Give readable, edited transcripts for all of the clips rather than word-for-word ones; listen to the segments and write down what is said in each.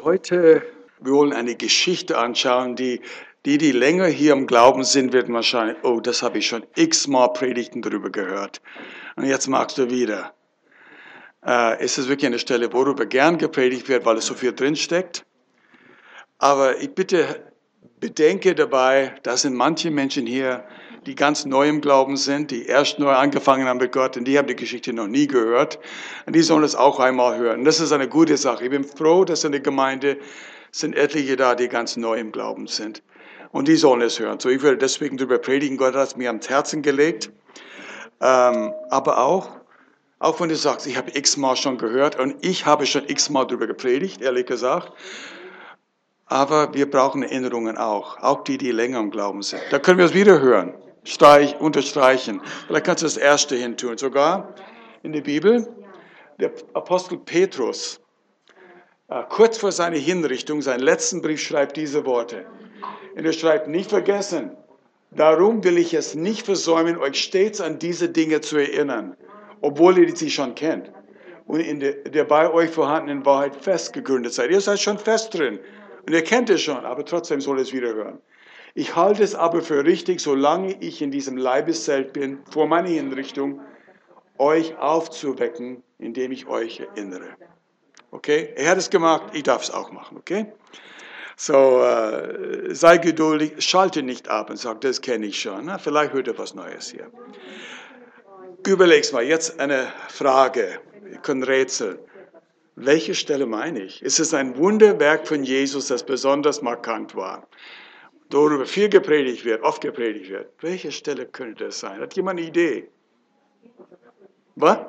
Heute, wir wollen eine Geschichte anschauen, die länger hier im Glauben sind, werden wahrscheinlich, oh, das habe ich schon x-mal Predigten darüber gehört. Und jetzt magst du wieder. Es ist wirklich eine Stelle, worüber gern gepredigt wird, weil es so viel drinsteckt. Aber ich bitte, bedenke dabei, da sind manche Menschen hier, die ganz neu im Glauben sind, die erst neu angefangen haben mit Gott und die haben die Geschichte noch nie gehört. Und die sollen es auch einmal hören. Das ist eine gute Sache. Ich bin froh, dass in der Gemeinde sind etliche da, die ganz neu im Glauben sind. Und die sollen es hören. So, ich würde deswegen darüber predigen. Gott hat es mir ans Herzen gelegt. Aber auch wenn du sagst, ich habe x-mal schon gehört und ich habe schon x-mal darüber gepredigt, ehrlich gesagt. Aber wir brauchen Erinnerungen auch die länger im Glauben sind. Da können wir es wieder hören, unterstreichen. Vielleicht kannst du das Erste hin tun. Sogar in der Bibel, der Apostel Petrus, kurz vor seiner Hinrichtung, seinen letzten Brief, schreibt diese Worte. Und er schreibt, nicht vergessen, darum will ich es nicht versäumen, euch stets an diese Dinge zu erinnern, obwohl ihr sie schon kennt und in der bei euch vorhandenen Wahrheit festgegründet seid. Ihr seid schon fest drin. Und ihr kennt es schon, aber trotzdem soll es wieder hören. Ich halte es aber für richtig, solange ich in diesem Leibeszelt bin, vor meiner Hinrichtung, euch aufzuwecken, indem ich euch erinnere. Okay? Er hat es gemacht, ich darf es auch machen, okay? So, sei geduldig, schalte nicht ab und sag, das kenne ich schon. Na, vielleicht hört ihr was Neues hier. Überleg's mal, jetzt eine Frage, ihr könnt rätseln. Welche Stelle meine ich? Ist es ein Wunderwerk von Jesus, das besonders markant war? Darüber viel gepredigt wird, oft gepredigt wird. Welche Stelle könnte das sein? Hat jemand eine Idee? Was?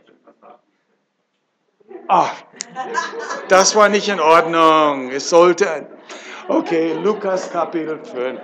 Das war nicht in Ordnung. Es sollte... Okay, Lukas Kapitel 5.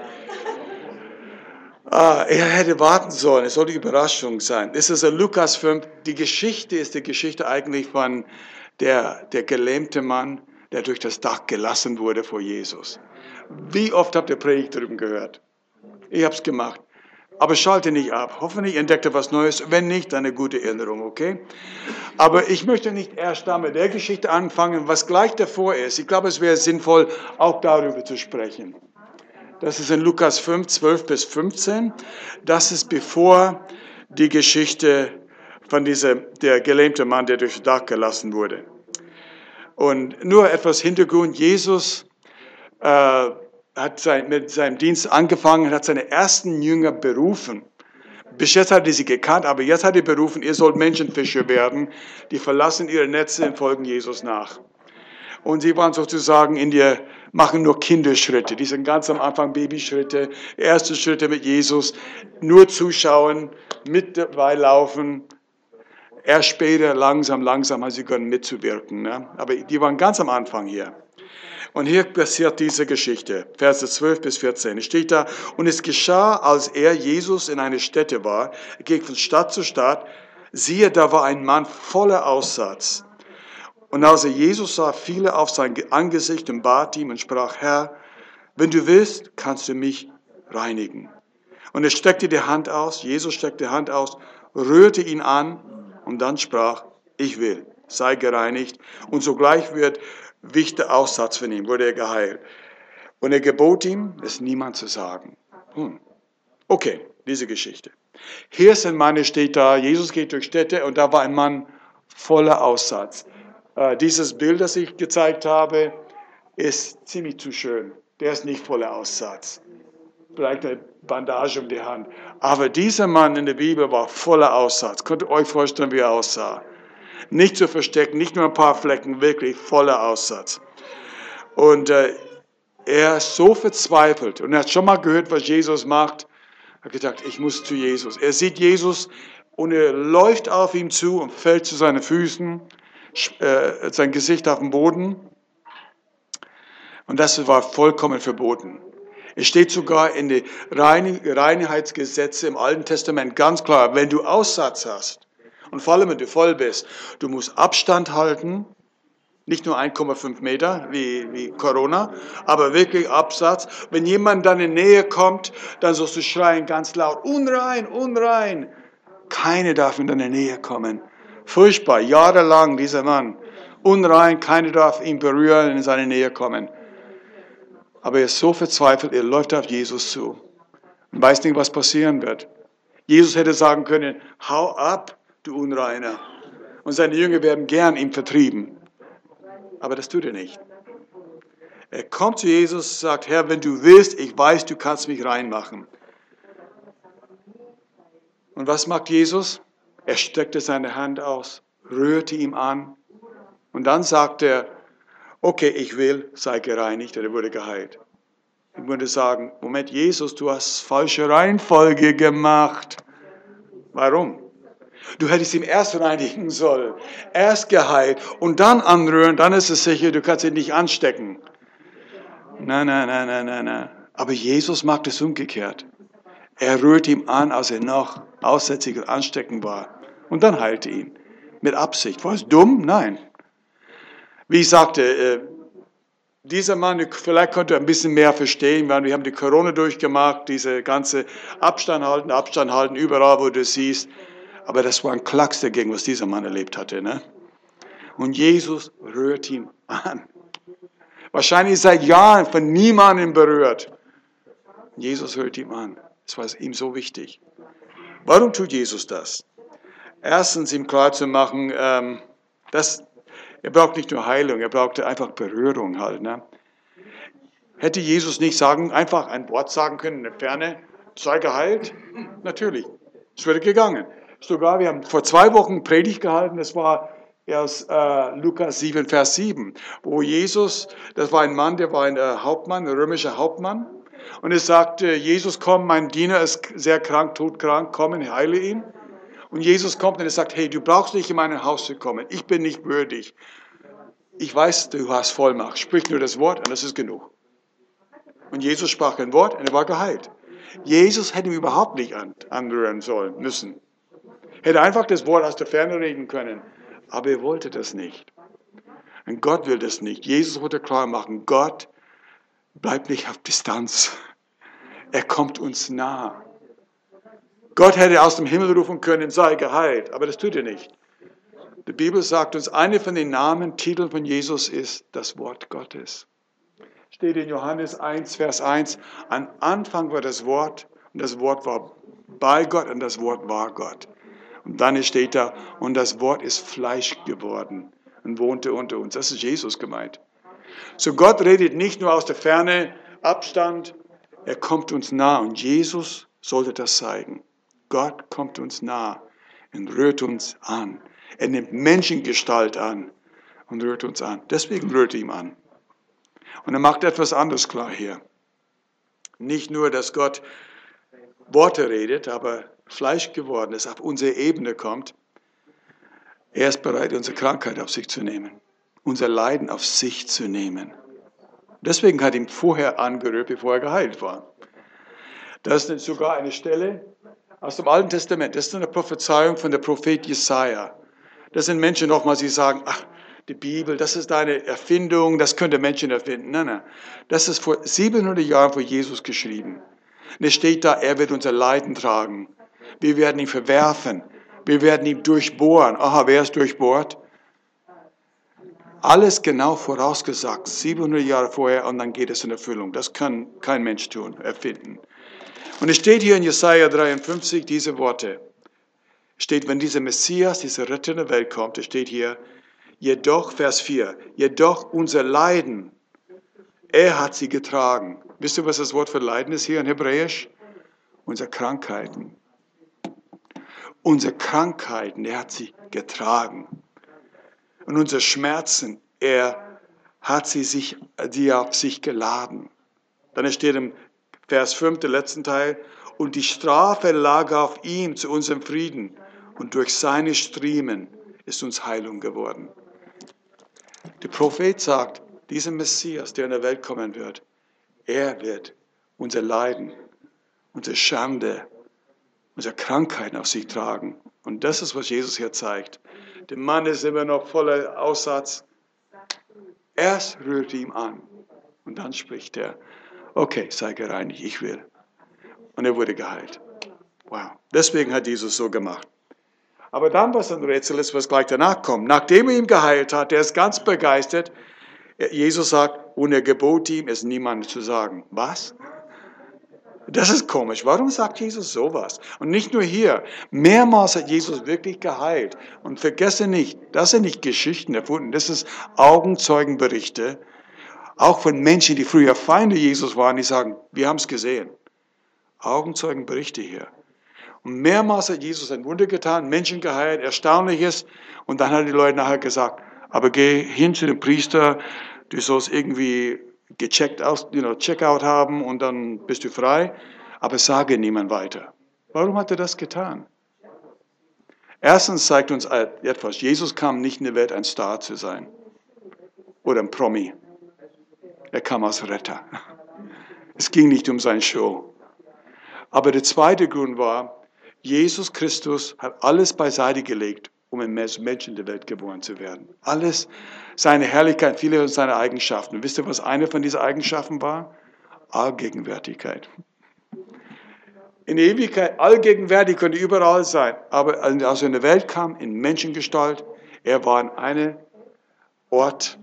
Er hätte warten sollen. Es sollte eine Überraschung sein. Es ist in Lukas 5. Die Geschichte ist die Geschichte eigentlich von der gelähmte Mann, der durch das Dach gelassen wurde vor Jesus. Wie oft habt ihr Predigt drüben gehört? Ich habe es gemacht. Aber schalte nicht ab. Hoffentlich entdeckt ihr was Neues. Wenn nicht, dann eine gute Erinnerung, okay? Aber ich möchte nicht erst da mit der Geschichte anfangen, was gleich davor ist. Ich glaube, es wäre sinnvoll, auch darüber zu sprechen. Das ist in Lukas 5, 12 bis 15. Das ist bevor die Geschichte von der gelähmte Mann, der durch das Dach gelassen wurde. Und nur etwas Hintergrund. Jesus hat mit seinem Dienst angefangen, hat seine ersten Jünger berufen. Bis jetzt hat er sie gekannt, aber jetzt hat er berufen, ihr sollt Menschenfischer werden. Die verlassen ihre Netze und folgen Jesus nach. Und sie waren sozusagen machen nur Kinderschritte. Die sind ganz am Anfang Babyschritte, erste Schritte mit Jesus, nur zuschauen, mit dabei laufen. Erst später, langsam haben sie können mitzuwirken. Ne? Aber die waren ganz am Anfang hier. Und hier passiert diese Geschichte, Verse 12 bis 14. Es steht da, und es geschah, als Jesus in einer Stätte war, er ging von Stadt zu Stadt, siehe, da war ein Mann voller Aussatz. Und als er Jesus sah, fiel er auf sein Angesicht und bat ihm und sprach, Herr, wenn du willst, kannst du mich reinigen. Und er streckte die Hand aus, Jesus streckte die Hand aus, rührte ihn an und dann sprach, ich will, sei gereinigt. Und sogleich wich der Aussatz von ihm, wurde er geheilt. Und er gebot ihm, es niemand zu sagen. Okay, diese Geschichte. Hier ist ein Mann, der steht da, Jesus geht durch Städte und da war ein Mann voller Aussatz. Dieses Bild, das ich gezeigt habe, ist ziemlich zu schön. Der ist nicht voller Aussatz. Vielleicht eine Bandage um die Hand. Aber dieser Mann in der Bibel war voller Aussatz. Könnt ihr euch vorstellen, wie er aussah? Nicht zu verstecken, nicht nur ein paar Flecken, wirklich voller Aussatz. Und er ist so verzweifelt und er hat schon mal gehört, was Jesus macht. Er hat gedacht, ich muss zu Jesus. Er sieht Jesus und er läuft auf ihn zu und fällt zu seinen Füßen, sein Gesicht auf den Boden. Und das war vollkommen verboten. Es steht sogar in den Reinheitsgesetzen im Alten Testament ganz klar, wenn du Aussatz hast und vor allem, wenn du voll bist, du musst Abstand halten, nicht nur 1,5 Meter wie Corona, aber wirklich Absatz. Wenn jemand dann in Nähe kommt, dann sollst du schreien ganz laut, unrein, unrein. Keine darf in deine Nähe kommen. Furchtbar, jahrelang dieser Mann. unrein, keiner darf ihn berühren, in seine Nähe kommen. Aber er ist so verzweifelt, er läuft auf Jesus zu und weiß nicht, was passieren wird. Jesus hätte sagen können, hau ab, du Unreiner. Und seine Jünger werden gern ihm vertrieben. Aber das tut er nicht. Er kommt zu Jesus und sagt, Herr, wenn du willst, ich weiß, du kannst mich reinmachen. Und was macht Jesus? Er streckte seine Hand aus, rührte ihm an und dann sagt er, okay, ich will, sei gereinigt, und er wurde geheilt. Ich würde sagen, Moment, Jesus, du hast falsche Reihenfolge gemacht. Warum? Du hättest ihn erst reinigen sollen, erst geheilt und dann anrühren, dann ist es sicher, du kannst ihn nicht anstecken. Nein. Aber Jesus macht es umgekehrt. Er rührt ihm an, als er noch aussätzig und ansteckend war. Und dann heilte ihn. Mit Absicht. War es dumm? Nein. Wie ich sagte, dieser Mann, vielleicht konnte er ein bisschen mehr verstehen, weil wir haben die Corona durchgemacht, diese ganze Abstand halten, überall, wo du siehst. Aber das war ein Klacks dagegen, was dieser Mann erlebt hatte. Ne? Und Jesus rührt ihn an. Wahrscheinlich seit Jahren von niemandem berührt. Jesus rührt ihn an. Das war ihm so wichtig. Warum tut Jesus das? Erstens, ihm klar zu machen, er braucht nicht nur Heilung, er brauchte einfach Berührung halt. Ne? Hätte Jesus nicht einfach ein Wort sagen können in der Ferne, sei geheilt? Natürlich, es wäre gegangen. Sogar, wir haben vor 2 Wochen Predigt gehalten, das war aus Lukas 7, Vers 7, wo Jesus, das war ein Mann, der war ein Hauptmann, ein römischer Hauptmann, und er sagte, Jesus, komm, mein Diener ist sehr krank, todkrank, komm und heile ihn. Und Jesus kommt und er sagt, hey, du brauchst nicht in mein Haus zu kommen, ich bin nicht würdig. Ich weiß, du hast Vollmacht, sprich nur das Wort und das ist genug. Und Jesus sprach ein Wort und er war geheilt. Jesus hätte ihn überhaupt nicht anrühren sollen, müssen. Hätte einfach das Wort aus der Ferne reden können. Aber er wollte das nicht. Und Gott will das nicht. Jesus wollte klar machen, Gott bleibt nicht auf Distanz. Er kommt uns nah. Gott hätte aus dem Himmel rufen können, sei geheilt. Aber das tut er nicht. Die Bibel sagt uns, eine von den Namen, Titeln von Jesus ist das Wort Gottes. Steht in Johannes 1, Vers 1, am Anfang war das Wort und das Wort war bei Gott und das Wort war Gott. Und dann steht da, und das Wort ist Fleisch geworden und wohnte unter uns. Das ist Jesus gemeint. So Gott redet nicht nur aus der Ferne, Abstand, er kommt uns nah und Jesus sollte das zeigen. Gott kommt uns nah und rührt uns an. Er nimmt Menschengestalt an und rührt uns an. Deswegen rührt er ihn an. Und er macht etwas anderes klar hier. Nicht nur, dass Gott Worte redet, aber Fleisch geworden ist, auf unsere Ebene kommt. Er ist bereit, unsere Krankheit auf sich zu nehmen, unser Leiden auf sich zu nehmen. Deswegen hat er ihn vorher angerührt, bevor er geheilt war. Das ist sogar eine Stelle aus dem Alten Testament. Das ist eine Prophezeiung von der Prophet Jesaja. Das sind Menschen nochmal, die sagen, ach, die Bibel, das ist eine Erfindung, das könnte Menschen erfinden. Nein. Das ist vor 700 Jahren vor Jesus geschrieben. Und es steht da, er wird unser Leiden tragen. Wir werden ihn verwerfen. Wir werden ihn durchbohren. Aha, wer ist durchbohrt? Alles genau vorausgesagt, 700 Jahre vorher, und dann geht es in Erfüllung. Das kann kein Mensch tun, erfinden. Und es steht hier in Jesaja 53 diese Worte. Es steht, wenn dieser Messias, dieser Retter in der Welt kommt, es steht hier, jedoch, Vers 4, jedoch unser Leiden, er hat sie getragen. Wisst ihr, was das Wort für Leiden ist hier in Hebräisch? Unsere Krankheiten. Unsere Krankheiten, er hat sie getragen. Und unsere Schmerzen, er hat sie auf sich geladen. Dann steht im Vers 5, der letzten Teil, und die Strafe lag auf ihm zu unserem Frieden. Und durch seine Striemen ist uns Heilung geworden. Der Prophet sagt, dieser Messias, der in der Welt kommen wird, er wird unser Leiden, unsere Schande, unsere Krankheiten auf sich tragen. Und das ist, was Jesus hier zeigt. Der Mann ist immer noch voller Aussatz. Erst rührt ihn an und dann spricht er, okay, sei gereinigt, ich will. Und er wurde geheilt. Wow. Deswegen hat Jesus so gemacht. Aber dann, was ein Rätsel ist, was gleich danach kommt. Nachdem er ihn geheilt hat, der ist ganz begeistert. Jesus sagt, und er gebot ihm, es niemandem zu sagen. Was? Das ist komisch. Warum sagt Jesus sowas? Und nicht nur hier. Mehrmals hat Jesus wirklich geheilt. Und vergesse nicht, das sind nicht Geschichten erfunden. Das ist Augenzeugenberichte. Auch von Menschen, die früher Feinde Jesus waren, die sagen, wir haben es gesehen. Augenzeugenberichte hier. Und mehrmals hat Jesus ein Wunder getan, Menschen geheilt, Erstaunliches. Und dann haben die Leute nachher gesagt, aber geh hin zu dem Priester, du sollst irgendwie Checkout haben und dann bist du frei. Aber sage niemand weiter. Warum hat er das getan? Erstens zeigt uns etwas, Jesus kam nicht in die Welt, ein Star zu sein. Oder ein Promi. Er kam als Retter. Es ging nicht um seine Show. Aber der zweite Grund war, Jesus Christus hat alles beiseite gelegt, um ein Mensch in der Welt geboren zu werden. Alles, seine Herrlichkeit, viele seiner Eigenschaften. Und wisst ihr, was eine von diesen Eigenschaften war? Allgegenwärtigkeit. In der Ewigkeit, allgegenwärtig konnte überall sein. Aber als er in die Welt kam, in Menschengestalt, er war an einen Ort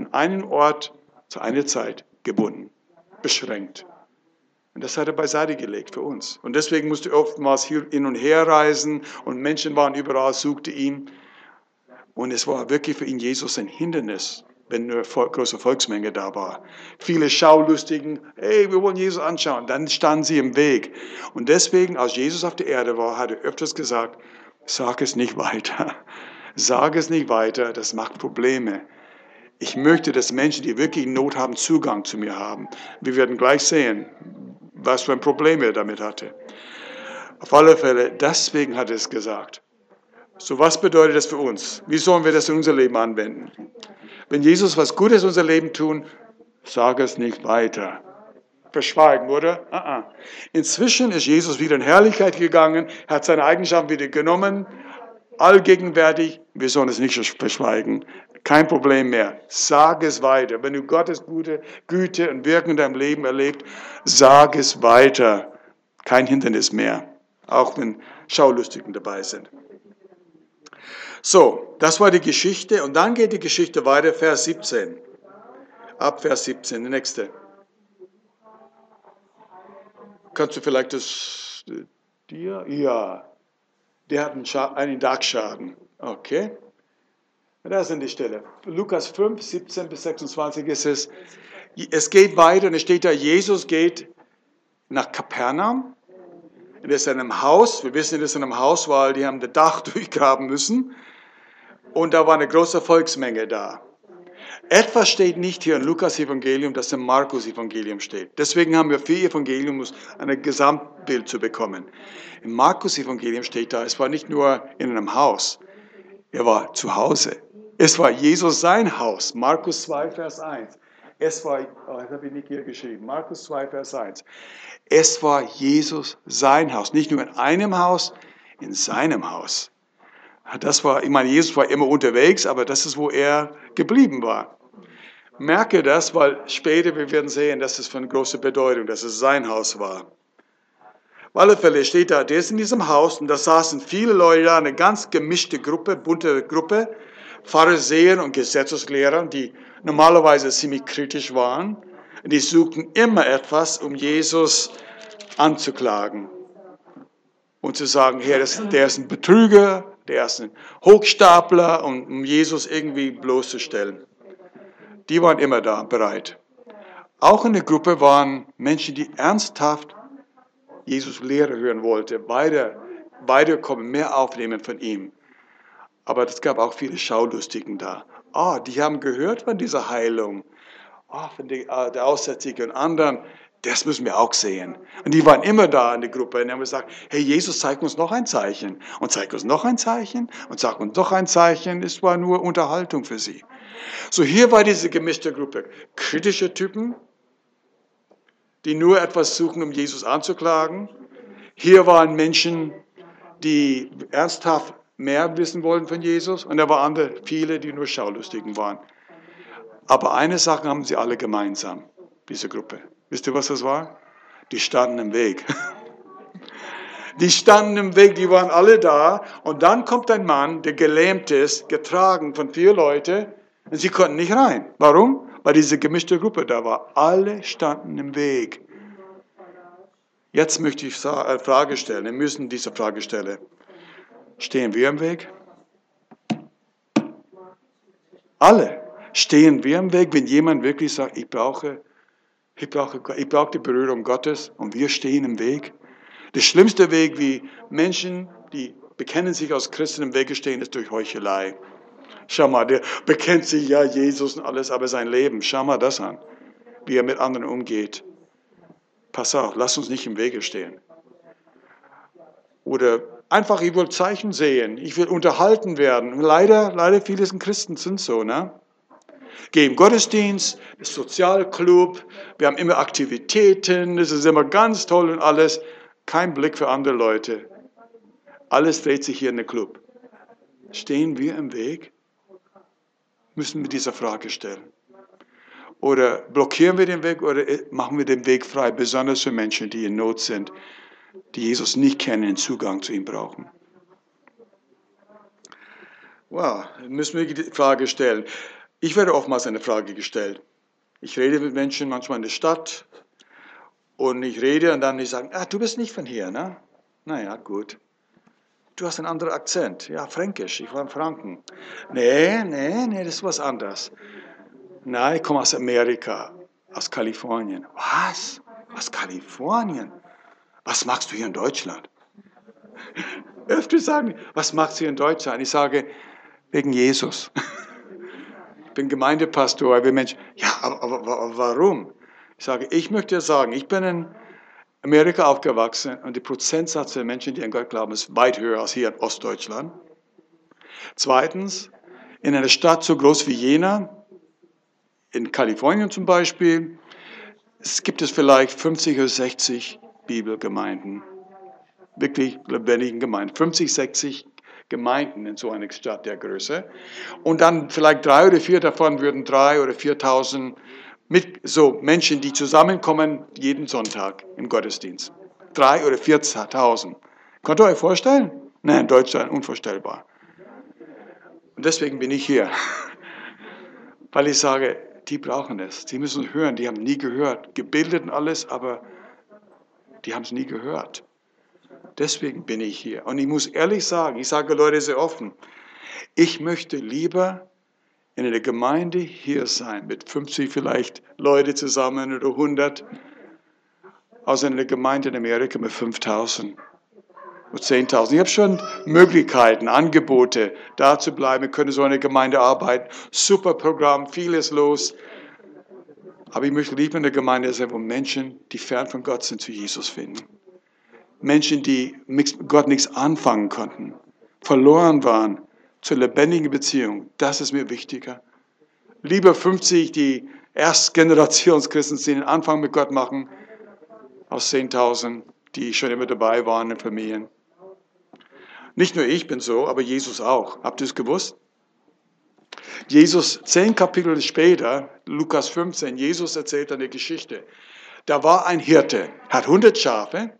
zu einer Zeit gebunden, beschränkt. Und das hat er beiseite gelegt für uns. Und deswegen musste er oftmals hin und her reisen und Menschen waren überall, suchte ihn. Und es war wirklich für ihn Jesus ein Hindernis, wenn eine große Volksmenge da war. Viele Schaulustigen, hey, wir wollen Jesus anschauen. Dann standen sie im Weg. Und deswegen, als Jesus auf der Erde war, hat er öfters gesagt, sag es nicht weiter. Sag es nicht weiter, das macht Probleme. Ich möchte, dass Menschen, die wirklich Not haben, Zugang zu mir haben. Wir werden gleich sehen, was für ein Problem er damit hatte. Auf alle Fälle, deswegen hat er es gesagt. So, was bedeutet das für uns? Wie sollen wir das in unser Leben anwenden? Wenn Jesus was Gutes in unser Leben tun, sag es nicht weiter. Verschweigen, oder? Inzwischen ist Jesus wieder in Herrlichkeit gegangen, hat seine Eigenschaften wieder genommen, allgegenwärtig, wir sollen es nicht verschweigen. Kein Problem mehr. Sag es weiter. Wenn du Gottes Güte und Wirken in deinem Leben erlebst, sag es weiter. Kein Hindernis mehr. Auch wenn Schaulustigen dabei sind. So, das war die Geschichte. Und dann geht die Geschichte weiter, Vers 17. Ab Vers 17, der nächste. Kannst du vielleicht das dir? Ja. Der hat einen Dachschaden. Okay. Da sind die Stelle. Lukas 5, 17 bis 26 ist es. Es geht weiter und es steht da, Jesus geht nach Kapernaum. Er ist in einem Haus. Wir wissen, er ist in einem Haus, weil die haben das Dach durchgraben müssen. Und da war eine große Volksmenge da. Etwas steht nicht hier im Lukas-Evangelium, das im Markus-Evangelium steht. Deswegen haben wir 4 Evangelium, um ein Gesamtbild zu bekommen. Im Markus-Evangelium steht da, es war nicht nur in einem Haus, er war zu Hause. Es war Jesus sein Haus. Markus 2, Vers 1. Das habe ich nicht hier geschrieben. Markus 2, Vers 1. Es war Jesus sein Haus. Nicht nur in einem Haus, in seinem Haus. Jesus war immer unterwegs, aber das ist, wo er geblieben war. Merke das, weil später wir werden sehen, dass es von großer Bedeutung, dass es sein Haus war. Auf alle Fälle steht da, der ist in diesem Haus und da saßen viele Leute da, eine ganz gemischte Gruppe, bunte Gruppe, Pharisäer und Gesetzeslehrer, die normalerweise ziemlich kritisch waren. Die suchten immer etwas, um Jesus anzuklagen und zu sagen, der ist ein Betrüger, der ist ein Hochstapler, um Jesus irgendwie bloßzustellen. Die waren immer da, bereit. Auch in der Gruppe waren Menschen, die ernsthaft Jesus Lehre hören wollten, weiterkommen, mehr aufnehmen von ihm. Aber es gab auch viele Schaulustigen da. Die haben gehört von dieser Heilung, von der Aussätzigen und anderen. Das müssen wir auch sehen. Und die waren immer da in der Gruppe und haben gesagt, hey Jesus, zeig uns noch ein Zeichen. Und zeig uns noch ein Zeichen und sag uns noch ein Zeichen. Es war nur Unterhaltung für sie. So, hier war diese gemischte Gruppe. Kritische Typen, die nur etwas suchen, um Jesus anzuklagen. Hier waren Menschen, die ernsthaft mehr wissen wollten von Jesus. Und da waren viele, die nur Schaulustigen waren. Aber eine Sache haben sie alle gemeinsam, diese Gruppe. Wisst ihr, was das war? Die standen im Weg. Die standen im Weg, die waren alle da. Und dann kommt ein Mann, der gelähmt ist, getragen von 4 Leuten. Und sie konnten nicht rein. Warum? Weil diese gemischte Gruppe da war. Alle standen im Weg. Jetzt möchte ich eine Frage stellen. Wir müssen diese Frage stellen. Stehen wir im Weg? Alle. Stehen wir im Weg, wenn jemand wirklich sagt, ich brauche die Berührung Gottes und wir stehen im Weg? Der schlimmste Weg, wie Menschen, die bekennen sich als Christen im Wege stehen, ist durch Heuchelei. Schau mal, der bekennt sich, ja, Jesus und alles, aber sein Leben, schau mal das an, wie er mit anderen umgeht. Pass auf, lass uns nicht im Wege stehen. Oder einfach, ich will Zeichen sehen, ich will unterhalten werden. Leider viele Christen sind so, ne? Gehen im Gottesdienst, das Sozialclub, wir haben immer Aktivitäten, das ist immer ganz toll und alles. Kein Blick für andere Leute. Alles dreht sich hier in den Club. Stehen wir im Weg? Müssen wir diese Frage stellen. Oder blockieren wir den Weg oder machen wir den Weg frei, besonders für Menschen, die in Not sind, die Jesus nicht kennen, den Zugang zu ihm brauchen. Wow, müssen wir die Frage stellen. Ich werde oftmals eine Frage gestellt. Ich rede mit Menschen manchmal in der Stadt und ich rede und dann die sagen, du bist nicht von hier, ne? Naja, gut. Du hast einen anderen Akzent. Ja, fränkisch, ich war in Franken. Nee, das ist was anderes. Nein, ich komme aus Amerika, aus Kalifornien. Was? Aus Kalifornien? Was machst du hier in Deutschland? Öfter sagen, was machst du hier in Deutschland? Ich sage, wegen Jesus. Ich bin Gemeindepastor, ich bin Mensch. Ja, aber warum? Ich sage, ich möchte dir sagen, ich bin in Amerika aufgewachsen und der Prozentsatz der Menschen, die an Gott glauben, ist weit höher als hier in Ostdeutschland. Zweitens, in einer Stadt so groß wie Jena, in Kalifornien zum Beispiel, gibt es vielleicht 50 oder 60 Bibelgemeinden. Wirklich lebendigen Gemeinden. 50, 60 Gemeinden in so einer Stadt der Größe. Und dann vielleicht 3 oder 4 davon würden 3.000 oder 4.000 so Menschen, die zusammenkommen jeden Sonntag im Gottesdienst. 3.000 oder 4.000. Könnt ihr euch vorstellen? Nein, in Deutschland unvorstellbar. Und deswegen bin ich hier. Weil ich sage, die brauchen es. Die müssen hören. Die haben nie gehört. Gebildet und alles, aber die haben es nie gehört. Deswegen bin ich hier. Und ich muss ehrlich sagen, ich sage Leute sehr offen, ich möchte lieber in einer Gemeinde hier sein, mit 50 vielleicht Leute zusammen oder 100, als in einer Gemeinde in Amerika mit 5.000 oder 10.000. Ich habe schon Möglichkeiten, Angebote, da zu bleiben. Wir können so in einer Gemeinde arbeiten. Super Programm, vieles los. Aber ich möchte lieber in der Gemeinde sein, wo Menschen, die fern von Gott sind, zu Jesus finden. Menschen, die mit Gott nichts anfangen konnten, verloren waren, zur lebendigen Beziehung. Das ist mir wichtiger. Lieber 50, die Erstgenerationschristen sind, den Anfang mit Gott machen, aus 10.000, die schon immer dabei waren in Familien. Nicht nur ich bin so, aber Jesus auch. Habt ihr es gewusst? Jesus, 10 Kapitel später, Lukas 15, Jesus erzählt eine Geschichte. Da war ein Hirte, hat 100 Schafe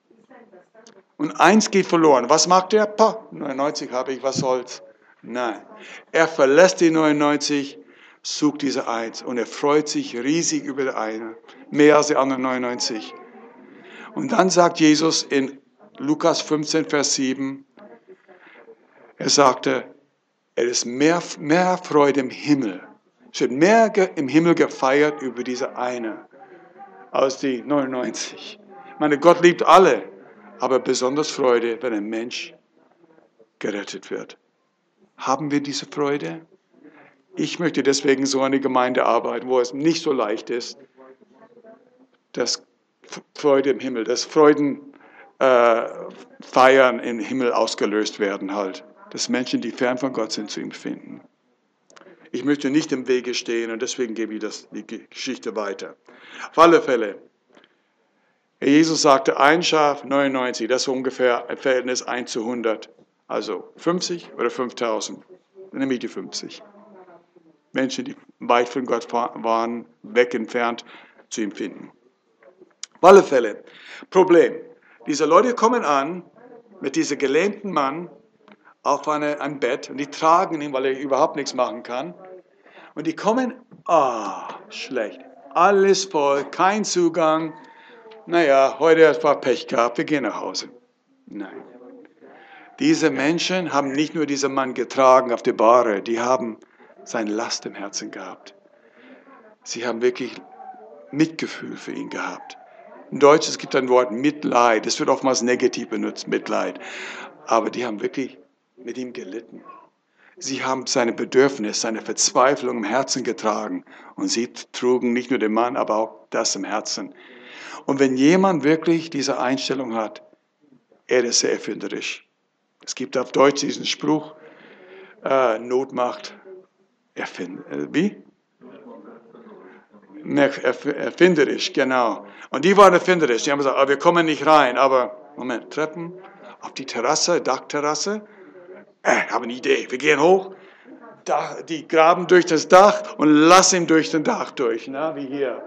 und eins geht verloren. Was macht er? 99 habe ich, was soll's? Nein. Er verlässt die 99, sucht diese eins und er freut sich riesig über die eine, mehr als die anderen 99. Und dann sagt Jesus in Lukas 15, Vers 7, er sagte, es ist mehr Freude im Himmel. Es wird mehr im Himmel gefeiert über diese eine als die 99. Ich meine, Gott liebt alle, aber besonders Freude, wenn ein Mensch gerettet wird. Haben wir diese Freude? Ich möchte deswegen so eine Gemeinde arbeiten, wo es nicht so leicht ist, dass Freude im Himmel, dass Freuden Feiern im Himmel ausgelöst werden halt. Dass Menschen, die fern von Gott sind, zu ihm finden. Ich möchte nicht im Wege stehen und deswegen gebe ich die Geschichte weiter. Auf alle Fälle, Jesus sagte, ein Schaf, 99, das ist ungefähr ein Verhältnis 1 zu 100. Also 50 oder 5.000. Dann nehme ich die 50. Menschen, die weit von Gott waren, weg entfernt, zu ihm finden. Auf alle Fälle, Problem. Diese Leute kommen an mit diesem gelähmten Mann auf ein Bett und die tragen ihn, weil er überhaupt nichts machen kann. Und die kommen, schlecht, alles voll, kein Zugang. Naja, heute hat es Pech gehabt, wir gehen nach Hause. Nein. Diese Menschen haben nicht nur diesen Mann getragen auf die Bahre, die haben seine Last im Herzen gehabt. Sie haben wirklich Mitgefühl für ihn gehabt. In Deutsch, es gibt ein Wort Mitleid, das wird oftmals negativ benutzt, Mitleid. Aber die haben wirklich mit ihm gelitten. Sie haben seine Bedürfnisse, seine Verzweiflung im Herzen getragen. Und sie trugen nicht nur den Mann, aber auch das im Herzen. Und wenn jemand wirklich diese Einstellung hat, er ist sehr erfinderisch. Es gibt auf Deutsch diesen Spruch, Not macht wie? Erfinderisch, genau. Und die waren erfinderisch. Die haben gesagt, wir kommen nicht rein. Aber, Moment, Treppen auf die Terrasse, Dachterrasse. Haben eine Idee. Wir gehen hoch, die graben durch das Dach und lassen ihn durch das Dach durch. Na, wie hier.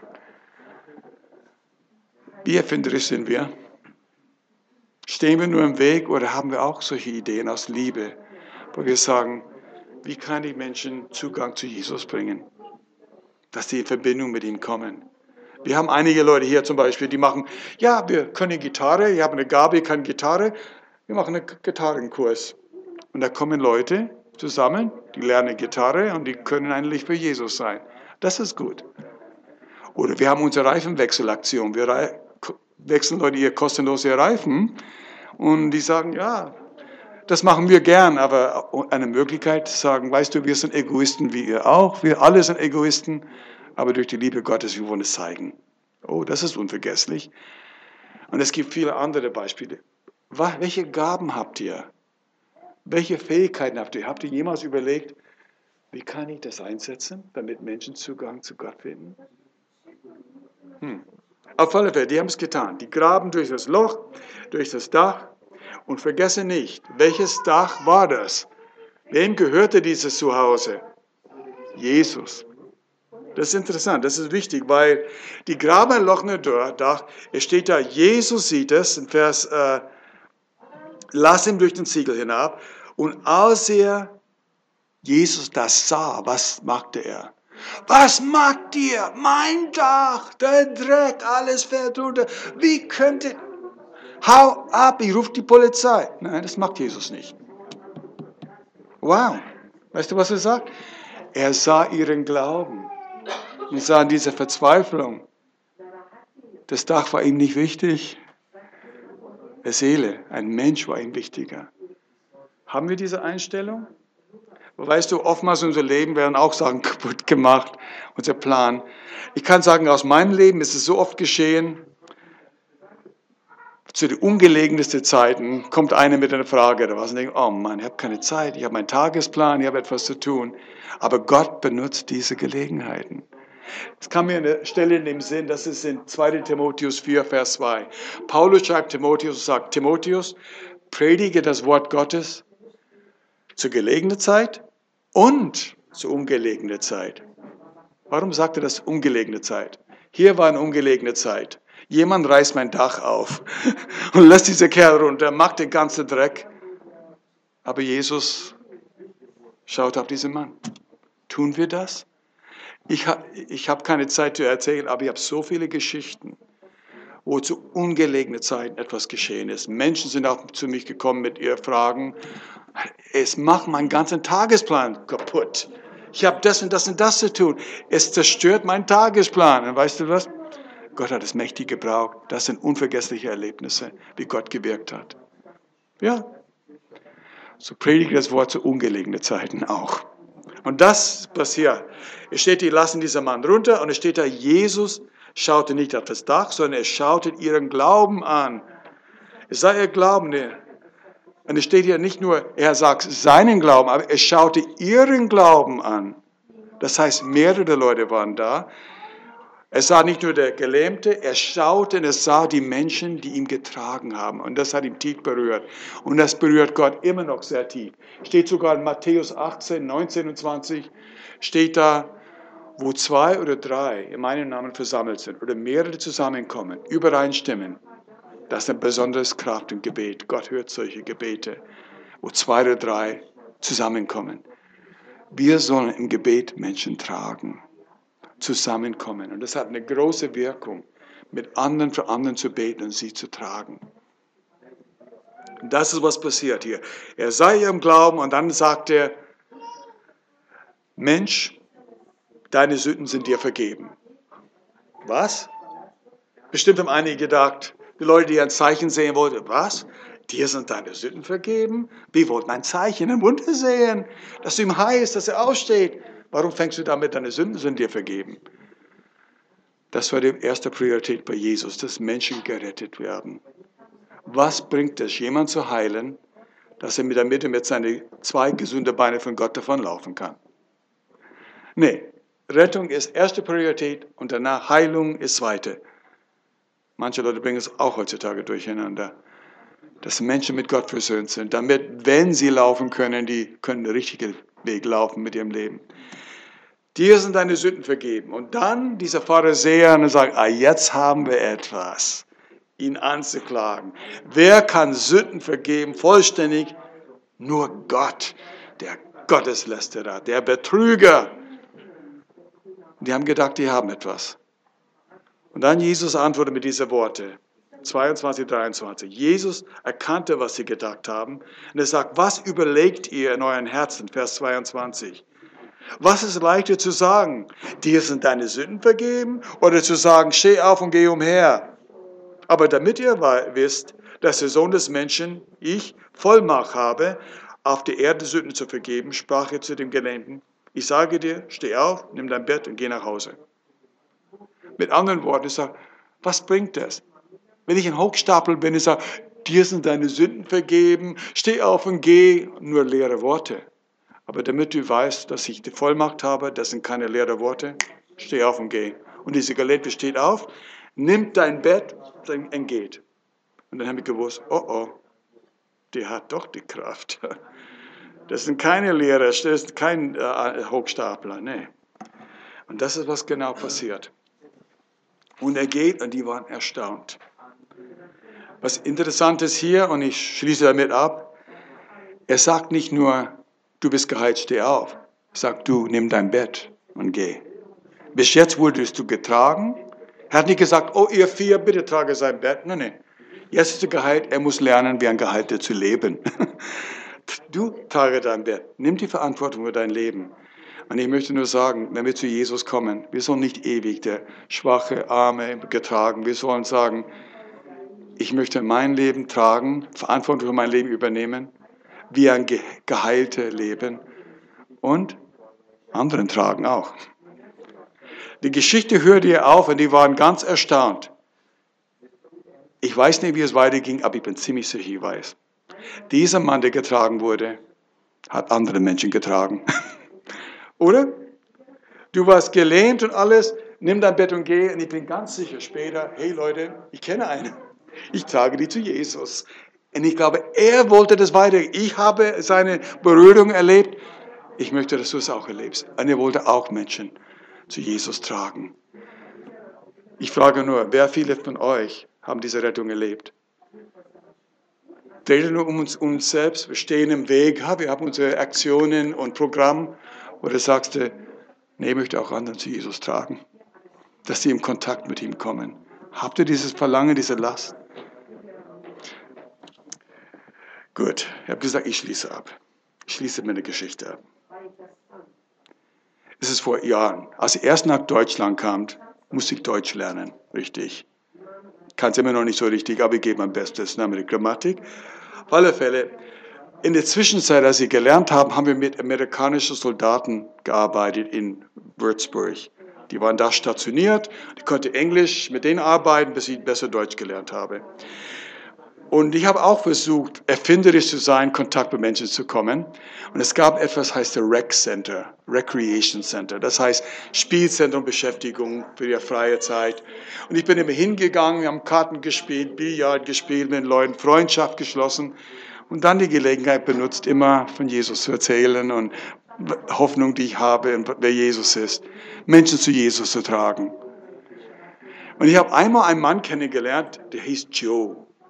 Wie erfinderisch sind wir? Stehen wir nur im Weg oder haben wir auch solche Ideen aus Liebe, wo wir sagen, wie kann ich Menschen Zugang zu Jesus bringen? Dass sie in Verbindung mit ihm kommen. Wir haben einige Leute hier zum Beispiel, die machen, ja, wir können Gitarre, ich habe eine Gabe, ich kann Gitarre, wir machen einen Gitarrenkurs. Und da kommen Leute zusammen, die lernen Gitarre und die können eigentlich für Jesus sein. Das ist gut. Oder wir haben unsere Reifenwechselaktion. Wir wechseln Leute ihr kostenlose Reifen und die sagen, ja, das machen wir gern, aber eine Möglichkeit zu sagen, weißt du, wir sind Egoisten wie ihr auch, wir alle sind Egoisten, aber durch die Liebe Gottes, wir wollen es zeigen. Oh, das ist unvergesslich. Und es gibt viele andere Beispiele. Welche Gaben habt ihr? Welche Fähigkeiten habt ihr? Habt ihr jemals überlegt, wie kann ich das einsetzen, damit Menschen Zugang zu Gott finden? Auf alle Fälle, die haben es getan. Die graben durch das Loch, durch das Dach und vergesse nicht, welches Dach war das? Wem gehörte dieses Zuhause? Jesus. Das ist interessant, das ist wichtig, weil die graben ein Loch in das Dach, es steht da, Jesus sieht es, in Vers, lass ihn durch den Ziegel hinab und als Jesus das sah, was machte er? Was macht ihr? Mein Dach, der Dreck, alles fällt runter. Wie könnte... Hau ab, ich rufe die Polizei. Nein, das macht Jesus nicht. Wow. Weißt du, was er sagt? Er sah ihren Glauben und sah diese Verzweiflung. Das Dach war ihm nicht wichtig. Die Seele, ein Mensch war ihm wichtiger. Haben wir diese Einstellung? Weißt du, oftmals in unserem Leben werden auch Sachen kaputt gemacht, unser Plan. Ich kann sagen, aus meinem Leben ist es so oft geschehen, zu den ungelegensten Zeiten kommt einer mit einer Frage oder was und denkt, oh Mann, ich habe keine Zeit, ich habe meinen Tagesplan, ich habe etwas zu tun. Aber Gott benutzt diese Gelegenheiten. Es kam mir eine Stelle in dem Sinn, das ist in 2. Timotheus 4, Vers 2. Paulus schreibt Timotheus und sagt, Timotheus, predige das Wort Gottes zur gelegenen Zeit und zur ungelegenen Zeit. Warum sagt er das ungelegene Zeit? Hier war eine ungelegene Zeit. Jemand reißt mein Dach auf und lässt diese Kerl runter, macht den ganzen Dreck. Aber Jesus schaut auf diesen Mann. Tun wir das? Ich hab keine Zeit zu erzählen, aber ich habe so viele Geschichten, wo zu ungelegenen Zeiten etwas geschehen ist. Menschen sind auch zu mich gekommen mit ihren Fragen. Es macht meinen ganzen Tagesplan kaputt. Ich habe das und das und das zu tun. Es zerstört meinen Tagesplan. Und weißt du was? Gott hat es mächtig gebraucht. Das sind unvergessliche Erlebnisse, wie Gott gewirkt hat. Ja. So predige das Wort zu ungelegenen Zeiten auch. Und das passiert. Es steht, die lassen diesen Mann runter und es steht da, Jesus schaute nicht auf das Dach, sondern er schaute ihren Glauben an. Es sei ihr Glauben. Und es steht hier nicht nur, er sagt seinen Glauben, aber er schaute ihren Glauben an. Das heißt, mehrere Leute waren da. Es sah nicht nur der Gelähmte, er schaute und es sah die Menschen, die ihn getragen haben. Und das hat ihn tief berührt. Und das berührt Gott immer noch sehr tief. Steht sogar in Matthäus 18, 19 und 20, steht da, wo 2 oder 3 in meinem Namen versammelt sind oder mehrere zusammenkommen, übereinstimmen. Das ist eine besondere Kraft im Gebet. Gott hört solche Gebete, wo 2 oder 3 zusammenkommen. Wir sollen im Gebet Menschen tragen, zusammenkommen. Und das hat eine große Wirkung, mit anderen für anderen zu beten und sie zu tragen. Und das ist, was passiert hier. Er sei im Glauben und dann sagt er, Mensch, deine Sünden sind dir vergeben. Was? Bestimmt haben einige gedacht, die Leute, die ein Zeichen sehen wollten, was? Dir sind deine Sünden vergeben? Wir wollten ein Zeichen, ein Wunder sehen, dass du ihm heilst, dass er aufsteht. Warum fängst du damit, deine Sünden sind dir vergeben? Das war die erste Priorität bei Jesus, dass Menschen gerettet werden. Was bringt es, jemanden zu heilen, dass er mit seinen 2 gesunden Beinen von Gott davonlaufen kann? Nee, Rettung ist erste Priorität und danach Heilung ist zweite. Manche Leute bringen es auch heutzutage durcheinander, dass Menschen mit Gott versöhnt sind, damit, wenn sie laufen können, die können den richtigen Weg laufen mit ihrem Leben. Dir sind deine Sünden vergeben. Und dann dieser Pharisäer und sagt, jetzt haben wir etwas, ihn anzuklagen. Wer kann Sünden vergeben, vollständig? Nur Gott, der Gotteslästerer, der Betrüger. Die haben gedacht, die haben etwas. Und dann Jesus antwortet mit diesen Worten. 22, 23. Jesus erkannte, was sie gedacht haben. Und er sagt, was überlegt ihr in euren Herzen? Vers 22. Was ist leichter zu sagen? Dir sind deine Sünden vergeben? Oder zu sagen, steh auf und geh umher? Aber damit ihr wisst, dass der Sohn des Menschen, ich, Vollmacht habe, auf der Erde Sünden zu vergeben, sprach er zu dem Gelähmten, ich sage dir, steh auf, nimm dein Bett und geh nach Hause. Mit anderen Worten, ich sage, was bringt das? Wenn ich ein Hochstapel bin, ich sage, dir sind deine Sünden vergeben, steh auf und geh, nur leere Worte. Aber damit du weißt, dass ich die Vollmacht habe, das sind keine leeren Worte, steh auf und geh. Und dieser Gelähmte steht auf, nimmt dein Bett und geht. Und dann haben wir gewusst, oh, der hat doch die Kraft. Das sind keine Lehrer, das ist kein Hochstapler, nee. Und das ist, was genau passiert. Und er geht und die waren erstaunt. Was interessant ist hier, und ich schließe damit ab, er sagt nicht nur, du bist geheilt, steh auf. Er sagt, du, nimm dein Bett und geh. Bis jetzt wurdest du getragen. Er hat nicht gesagt, oh ihr 4, bitte trage sein Bett. Nein. Jetzt ist er geheilt, er muss lernen, wie ein Geheilter zu leben. Du trage dein Bett, nimm die Verantwortung für dein Leben. Und ich möchte nur sagen, wenn wir zu Jesus kommen, wir sollen nicht ewig der schwache, arme, getragen. Wir sollen sagen, ich möchte mein Leben tragen, Verantwortung für mein Leben übernehmen, wie ein Geheilter leben und anderen tragen auch. Die Geschichte hörte hier auf und die waren ganz erstaunt. Ich weiß nicht, wie es weiterging, aber ich bin ziemlich sicher, ich weiß. Dieser Mann, der getragen wurde, hat andere Menschen getragen. Oder? Du warst gelähmt und alles, nimm dein Bett und geh. Und ich bin ganz sicher später, hey Leute, ich kenne einen. Ich trage die zu Jesus. Und ich glaube, er wollte das weiter. Ich habe seine Berührung erlebt. Ich möchte, dass du es auch erlebst. Und er wollte auch Menschen zu Jesus tragen. Ich frage nur, wer viele von euch haben diese Rettung erlebt? Dreht nur um uns selbst, wir stehen im Weg, wir haben unsere Aktionen und Programm. Oder sagst du, nee, ich möchte auch anderen zu Jesus tragen, dass sie in Kontakt mit ihm kommen. Habt ihr dieses Verlangen, diese Last? Gut, ich habe gesagt, ich schließe ab. Ich schließe meine Geschichte ab. Es ist vor Jahren, als ich erst nach Deutschland kam, musste ich Deutsch lernen, richtig. Ich kann es immer noch nicht so richtig, aber ich gebe mein Bestes, mit der Grammatik. Auf alle Fälle, in der Zwischenzeit, als ich gelernt habe, haben wir mit amerikanischen Soldaten gearbeitet in Würzburg. Die waren da stationiert, ich konnte Englisch mit denen arbeiten, bis ich besser Deutsch gelernt habe. Und ich habe auch versucht, erfinderisch zu sein, Kontakt mit Menschen zu kommen. Und es gab etwas, heißt der Rec Center, Recreation Center. Das heißt Spielzentrum, Beschäftigung für die freie Zeit. Und ich bin immer hingegangen, wir haben Karten gespielt, Billard gespielt, mit den Leuten Freundschaft geschlossen. Und dann die Gelegenheit benutzt, immer von Jesus zu erzählen und Hoffnung, die ich habe, und wer Jesus ist. Menschen zu Jesus zu tragen. Und ich habe einmal einen Mann kennengelernt, der hieß Joe.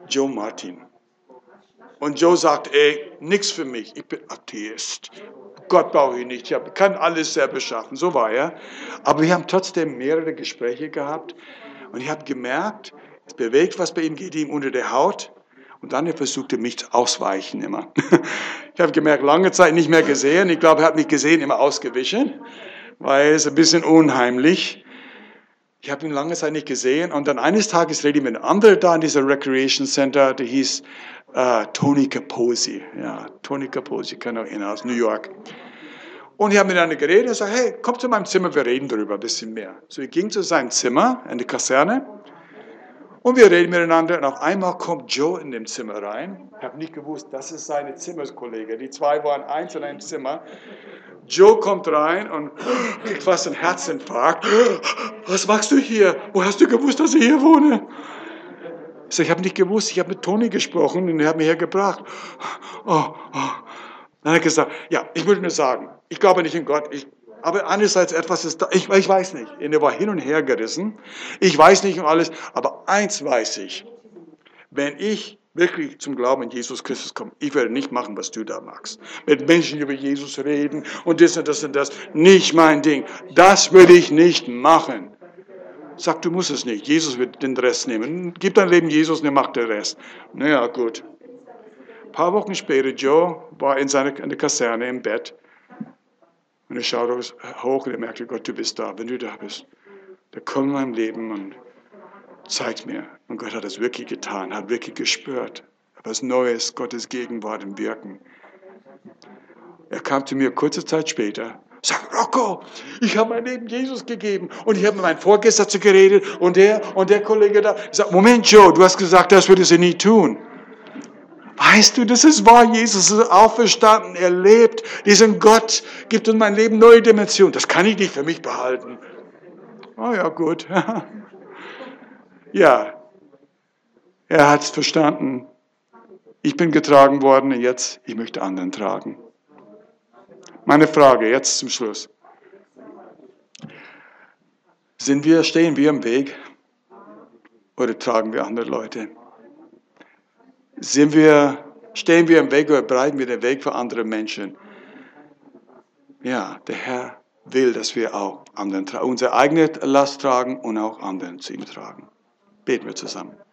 Joe Martin. Und Joe sagt, nix für mich, ich bin Atheist. Gott brauche ich nicht, ich kann alles selber schaffen. So war er. Aber wir haben trotzdem mehrere Gespräche gehabt und ich habe gemerkt, es bewegt was bei ihm, geht ihm unter der Haut. Und dann versuchte er mich ausweichen immer. Ich habe gemerkt, lange Zeit nicht mehr gesehen. Ich glaube, er hat mich gesehen, immer ausgewichen, weil es ein bisschen unheimlich. Ich habe ihn lange Zeit nicht gesehen und dann eines Tages rede ich mit einem anderen da in diesem Recreation Center, der hieß Tony Capozzi. Ja, Tony Capozzi, kennt ihr ihn aus New York. Und ich habe miteinander geredet und sagte, hey, komm zu meinem Zimmer, wir reden darüber ein bisschen mehr. So, ich ging zu seinem Zimmer in die Kaserne und wir reden miteinander und auf einmal kommt Joe in dem Zimmer rein. Ich habe nicht gewusst, das ist seine Zimmerskollege. Die zwei waren eins in einem Zimmer. Joe kommt rein und kriegt fast einen Herzinfarkt. Was machst du hier? Wo hast du gewusst, dass ich hier wohne? Ich sage, ich habe nicht gewusst, ich habe mit Tony gesprochen und er hat mich hergebracht. Oh. Dann hat er gesagt, ja, ich würde nur sagen, ich glaube nicht in Gott, aber andererseits etwas ist da, ich weiß nicht. Und er war hin und her gerissen. Ich weiß nicht und alles, aber eins weiß ich. Wenn ich wirklich zum Glauben in Jesus Christus komme, ich werde nicht machen, was du da machst. Mit Menschen über Jesus reden und das und das und das. Nicht mein Ding. Das würde ich nicht machen. Sag, du musst es nicht. Jesus wird den Rest nehmen. Gib dein Leben Jesus und er macht den Rest. Naja, gut. Ein paar Wochen später, Joe war in der Kaserne im Bett. Und er schaute hoch und er merkte, Gott, du bist da. Wenn du da bist, dann komm in mein Leben und zeig mir. Und Gott hat es wirklich getan, hat wirklich gespürt. Etwas Neues, Gottes Gegenwart im Wirken. Er kam zu mir kurze Zeit später. Sagt, Rocco, ich habe mein Leben Jesus gegeben. Und ich habe mit meinem Vorgesetzten geredet und der Kollege da. Ich sage, Moment, Joe, du hast gesagt, das würdest du nie tun. Weißt du, das ist wahr, Jesus ist auferstanden, er lebt. Diesen Gott gibt uns mein Leben neue Dimensionen. Das kann ich nicht für mich behalten. Oh ja, gut. Ja, er hat es verstanden. Ich bin getragen worden und jetzt, ich möchte anderen tragen. Meine Frage jetzt zum Schluss. Stehen wir im Weg oder tragen wir andere Leute? Stehen wir im Weg oder bereiten wir den Weg für andere Menschen? Ja, der Herr will, dass wir auch unsere eigene Last tragen und auch anderen zu ihm tragen. Beten wir zusammen.